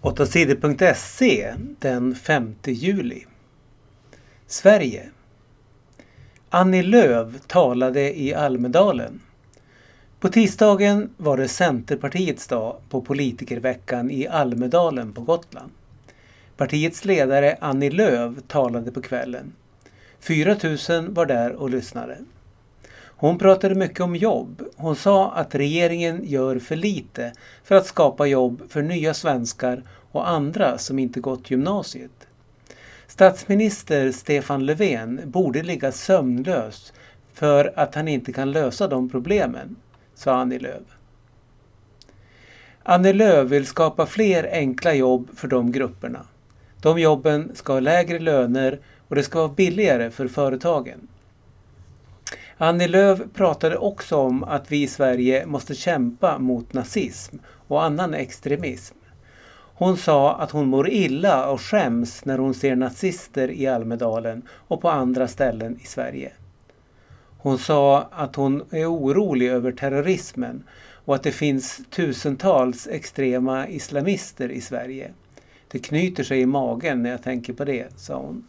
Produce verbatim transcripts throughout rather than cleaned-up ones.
åtta sidor punkt se den femte juli. Sverige. Annie Lööf talade i Almedalen. På tisdagen var det Centerpartiets dag på politikerveckan i Almedalen på Gotland. Partiets ledare Annie Lööf talade på kvällen. fyra tusen var där och lyssnade. Hon pratade mycket om jobb. Hon sa att regeringen gör för lite för att skapa jobb för nya svenskar och andra som inte gått gymnasiet. Statsminister Stefan Löfven borde ligga sömnlös för att han inte kan lösa de problemen, sa Annie Lööf. Annie Lööf vill skapa fler enkla jobb för de grupperna. De jobben ska ha lägre löner och det ska vara billigare för företagen. Annie Lööf pratade också om att vi i Sverige måste kämpa mot nazism och annan extremism. Hon sa att hon mår illa och skäms när hon ser nazister i Almedalen och på andra ställen i Sverige. Hon sa att hon är orolig över terrorismen och att det finns tusentals extrema islamister i Sverige. Det knyter sig i magen när jag tänker på det, sa hon.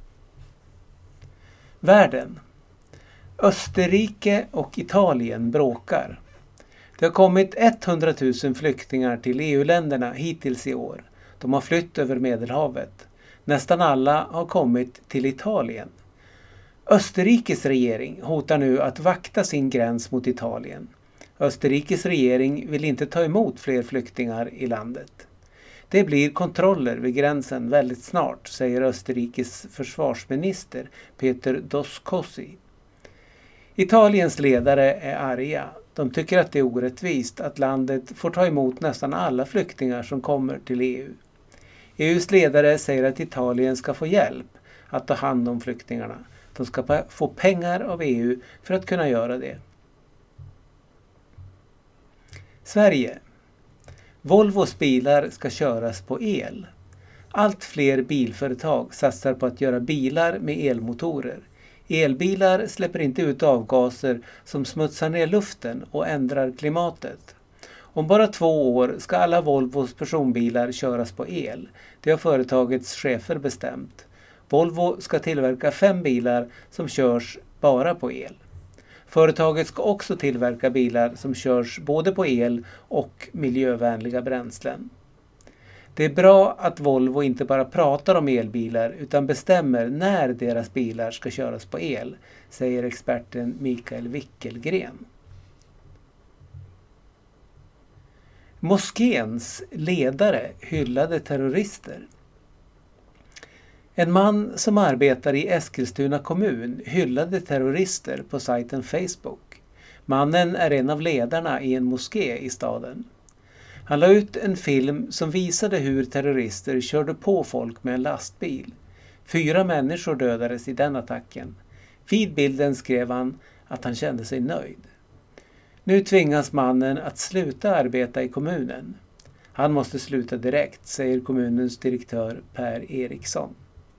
Världen. Österrike och Italien bråkar. Det har kommit hundratusen flyktingar till E U-länderna hittills i år. De har flytt över Medelhavet. Nästan alla har kommit till Italien. Österrikes regering hotar nu att vakta sin gräns mot Italien. Österrikes regering vill inte ta emot fler flyktingar i landet. Det blir kontroller vid gränsen väldigt snart, säger Österrikes försvarsminister Peter Doskossi. Italiens ledare är arga. De tycker att det är orättvist att landet får ta emot nästan alla flyktingar som kommer till E U. E U:s ledare säger att Italien ska få hjälp att ta hand om flyktingarna. De ska få pengar av E U för att kunna göra det. Sverige. Volvos bilar ska köras på el. Allt fler bilföretag satsar på att göra bilar med elmotorer. Elbilar släpper inte ut avgaser som smutsar ner luften och ändrar klimatet. Om bara två år ska alla Volvos personbilar köras på el. Det har företagets chefer bestämt. Volvo ska tillverka fem bilar som körs bara på el. Företaget ska också tillverka bilar som körs både på el och miljövänliga bränslen. Det är bra att Volvo inte bara pratar om elbilar utan bestämmer när deras bilar ska köras på el, säger experten Mikael Wickelgren. Moskéns ledare hyllade terrorister. En man som arbetar i Eskilstuna kommun hyllade terrorister på sajten Facebook. Mannen är en av ledarna i en moské i staden. Han la ut en film som visade hur terrorister körde på folk med en lastbil. Fyra människor dödades i den attacken. Vid bilden skrev han att han kände sig nöjd. Nu tvingas mannen att sluta arbeta i kommunen. Han måste sluta direkt, säger kommunens direktör Per Eriksson.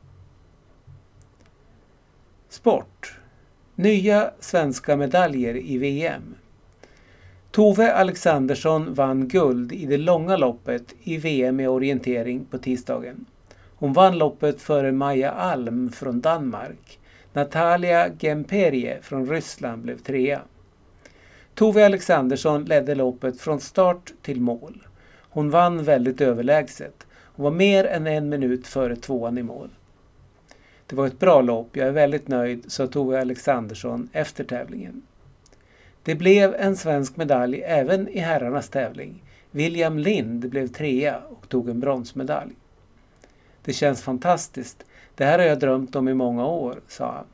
Sport. Nya svenska medaljer i V M. Tove Alexandersson vann guld i det långa loppet i V M i orientering på tisdagen. Hon vann loppet före Maja Alm från Danmark. Natalia Gemperie från Ryssland blev trea. Tove Alexandersson ledde loppet från start till mål. Hon vann väldigt överlägset. Hon var mer än en minut före tvåan i mål. Det var ett bra lopp, jag är väldigt nöjd, sa Tove Alexandersson efter tävlingen. Det blev en svensk medalj även i herrarnas tävling. William Lind blev trea och tog en bronsmedalj. Det känns fantastiskt. Det här har jag drömt om i många år, sa han.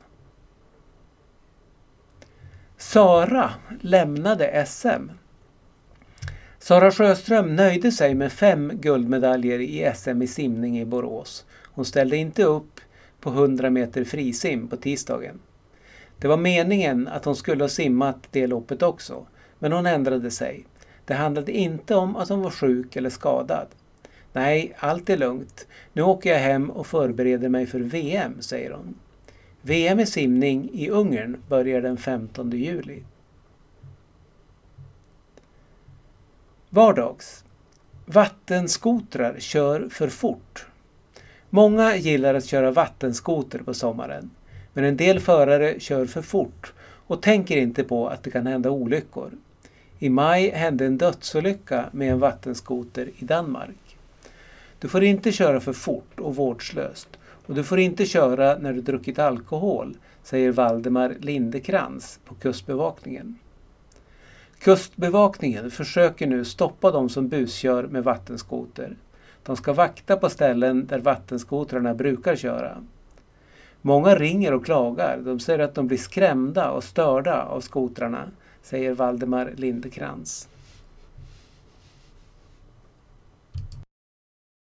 Sara lämnade S M. Sara Sjöström nöjde sig med fem guldmedaljer i S M i simning i Borås. Hon ställde inte upp på hundra meter frisim på tisdagen. Det var meningen att hon skulle ha simmat det loppet också, men hon ändrade sig. Det handlade inte om att hon var sjuk eller skadad. Nej, allt är lugnt. Nu åker jag hem och förbereder mig för V M, säger hon. V M i simning i Ungern börjar den femtonde juli. Vardags. Vattenskotrar kör för fort. Många gillar att köra vattenskoter på sommaren, men en del förare kör för fort och tänker inte på att det kan hända olyckor. I maj hände en dödsolycka med en vattenskoter i Danmark. Du får inte köra för fort och vårdslöst, och du får inte köra när du druckit alkohol, säger Valdemar Lindekrans på Kustbevakningen. Kustbevakningen försöker nu stoppa de som buskör med vattenskoter. De ska vakta på ställen där vattenskotrarna brukar köra. Många ringer och klagar. De säger att de blir skrämda och störda av skotrarna, säger Valdemar Lindekrans.